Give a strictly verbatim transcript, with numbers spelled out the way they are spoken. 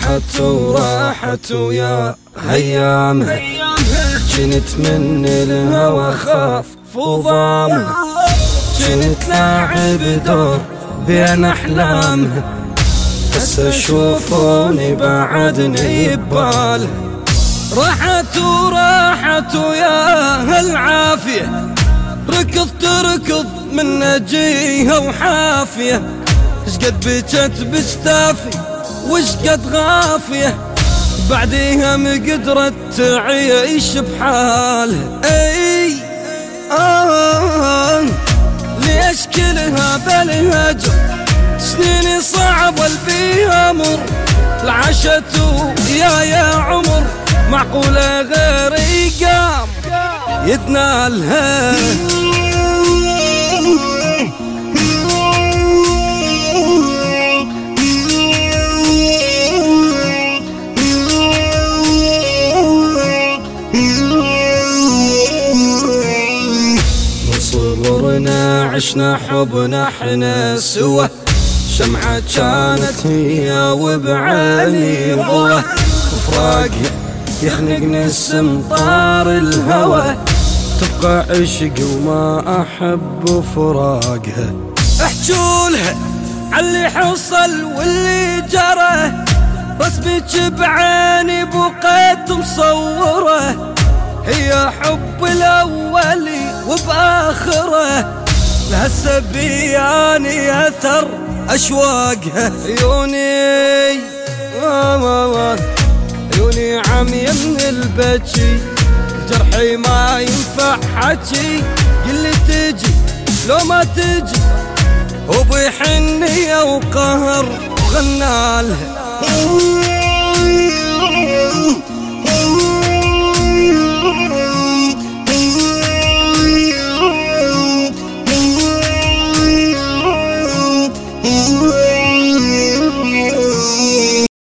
راحت وراحت ويا هيامها، جنت من الهوى خاف فضامها، جنت لاعب دور بين احلامها، بس اشوفوني بعدني ببالها. راحت وراحت ويا هالعافية، ركض تركض من نجيها وحافية، شقد بجت بجتافي وشقد غافية، بعديها مقدرت تعيش بحالها. اي آه ليش كلها بالهجر، سنيني صعب والبيها مر، العشت يا يا عمر معقولة غيري قام يتنالها. صغرنا عشنا حبنا احنا سوا، شمعة كانت هي وبعيني ضوى، فراقها يخنقني السمطار الهوى، تبقى عشق وما احب فراقها. احجولها عاللي حصل واللي جرى، رسمك بعيني بقيت مصوره، هي حب الاولي وباخره، لها السبياني اثر اشواقها. عيوني عيوني عمية من البكي، جرحي ما ينفع حكي، قلي تجي لو ما تجي، وبحنية وقهر غنالها.